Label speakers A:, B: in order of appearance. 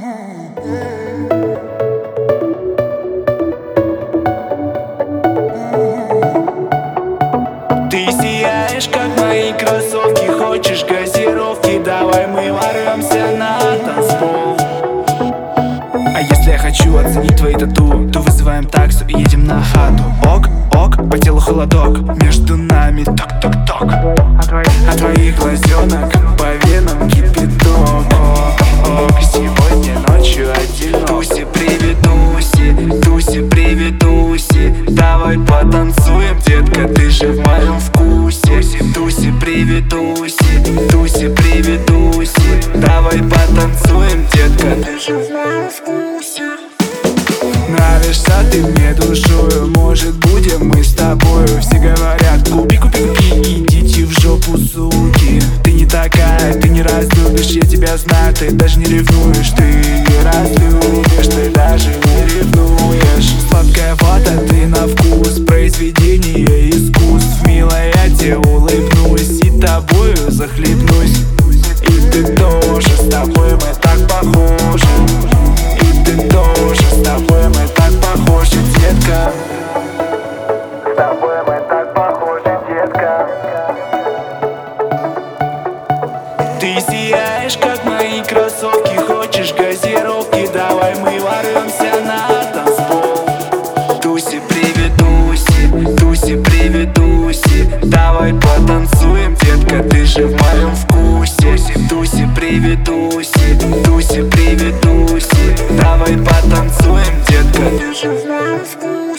A: Ты сияешь, как мои кроссовки. Хочешь газировки? Давай мы ворвемся на танцпол. А если я хочу оценить твои тату, то вызываем таксу и едем на хату. Ок, ок, по телу холодок, между нами ток-ток-ток. От твоих глазенок по венам кипяток. Ок, сегодня ночью один. Туси, привет, Туси, Туси, привет, Туси. Давай потанцуем, детка, ты же в моем вкусе. Туси, привет, Туси, Туси, привет, Туси. Давай потанцуем, детка, ты же в моем вкусе. Нравишься ты мне душою, может будем мы с тобою. Все говорят, купи, купи, купи, идите в жопу, суки. Ты не такая, ты не разлюбишь, я тебя знаю, ты даже не ревнуешь. Ты не разлюбишь, ты даже не ревнуешь. Сладкая вода, ты на вкус, произведение искусств. Милая, я тебе улыбнусь и тобою захлебнусь. И ты тоже, с тобой мы так похожи. И ты тоже, с тобой мы так похожи, детка. С тобой мы так похожи, детка. Ты сияешь, как мои кроссовки. Хочешь газировки? Давай мы ворвемся на танцпол. Туси, привет, Туси, Туси, привет, Туси. Давай потанцуем, детка, ты же в моем вкусе. Туси, привет, Туси, Туси, привет, Туси. Давай потанцуем, детка, ты же в моем вкусе.